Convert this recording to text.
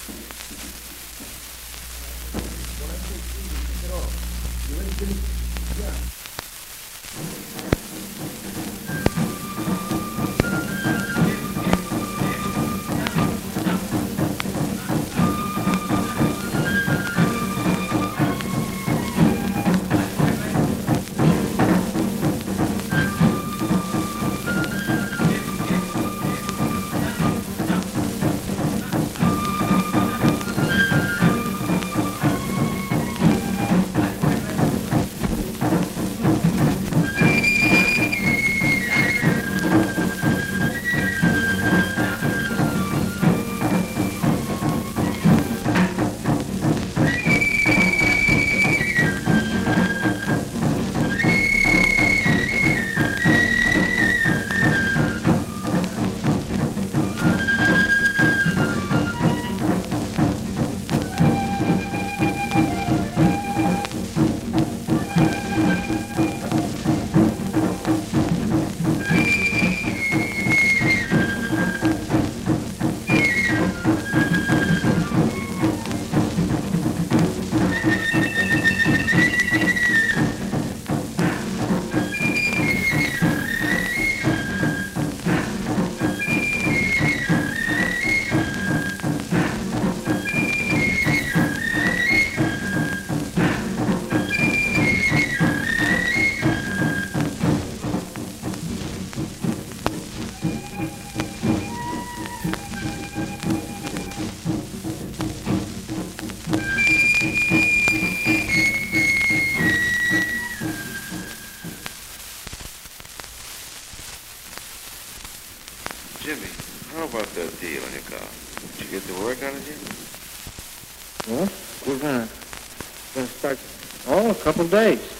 Jimmy, how about that deal on your car? Did you get to work on it yet? Well, we're gonna start, a couple days.